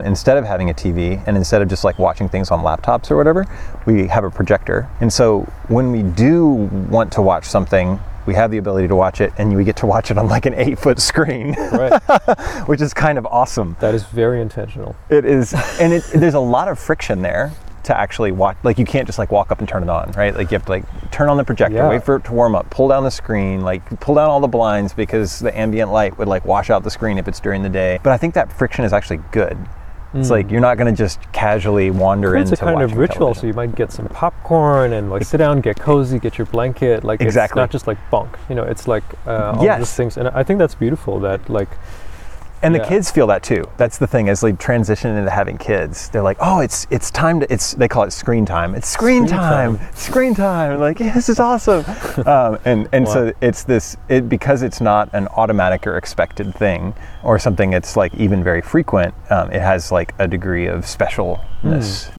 Instead of having a TV and instead of just like watching things on laptops or whatever, we have a projector. And so when we do want to watch something, we have the ability to watch it, and we get to watch it on like an 8-foot screen, Right. which is kind of awesome. That is very intentional. It is, and there's a lot of friction there to actually watch. Like you can't just like walk up and turn it on, right? Like you have to like turn on the projector, Yeah. wait for it to warm up, pull down the screen, like pull down all the blinds because the ambient light would like wash out the screen if it's during the day. But I think that friction is actually good. It's like you're not going to just casually wander into watching It's a kind of ritual, television. so you might get some popcorn and like sit down, get cozy, get your blanket. Like Exactly. It's not just like bunk, it's like all Yes. these things. And I think that's beautiful that like, And yeah. the kids feel that too. That's the thing, as they transition into having kids, they're like, oh, it's time to, they call it screen time. It's screen time. Screen time. Like, yeah, this is awesome. And Wow. so it's this, because it's not an automatic or expected thing or something that's like even very frequent, it has like a degree of specialness